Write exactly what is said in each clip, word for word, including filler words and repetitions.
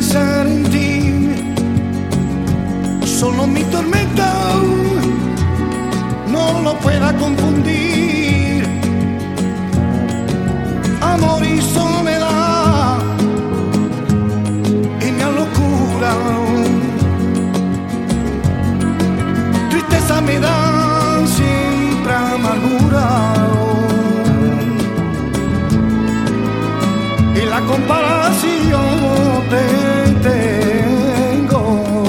pensar en ti. Solo mi tormenta no lo pueda confundir. Amor y soledad y mi locura. Tristeza me da siempre amargura. Y la comparación te tengo.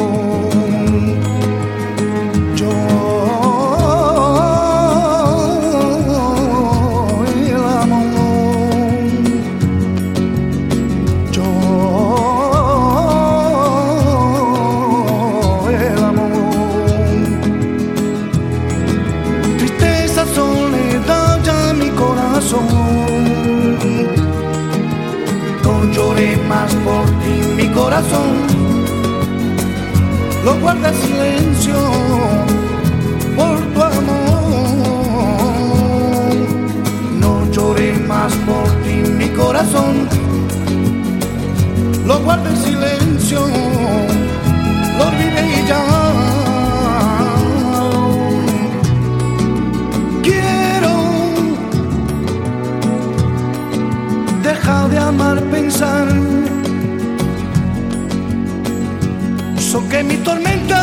Yo el amor, yo el amor. Tristeza, soledad ya mi corazón. Lloré más por ti, mi corazón lo guarda en silencio por tu amor. No lloré más por ti, mi corazón lo guarda en silencio, lo olvidé y ya. Quiero dejar de amar, pensar, so que mi tormenta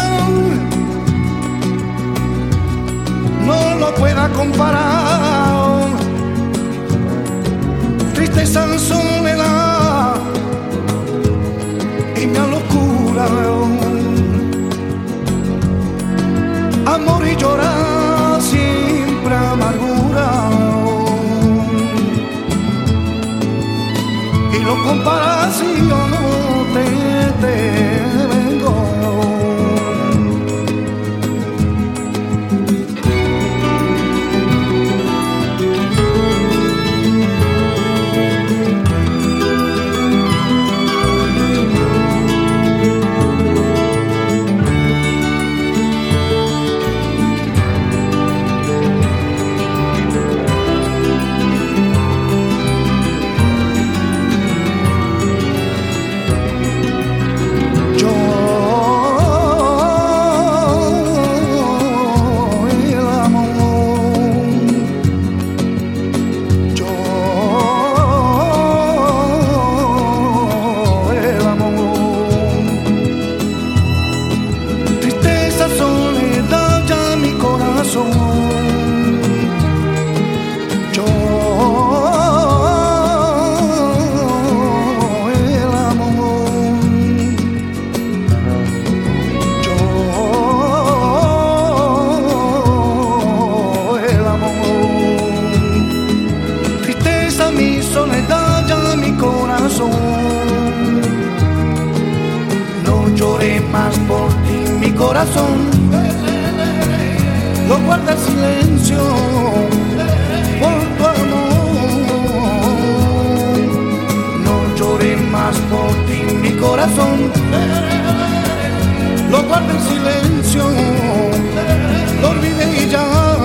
no lo pueda comparar. Tristeza, soledad y mi locura. Amor y llorar, siempre amargura. Y lo comparas y yo no te tengo. Yo el amor, yo el amor. Tristeza, mi soledad, ya mi corazón. No lloré más por ti, mi corazón lo guarda el silencio por tu amor. No lloré más por ti, mi corazón lo guarda el silencio, lo olvidé y ya.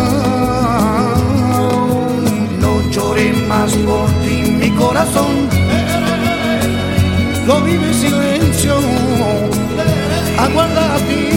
No lloré más por ti, mi corazón lo vive en silencio, aguarda a ti.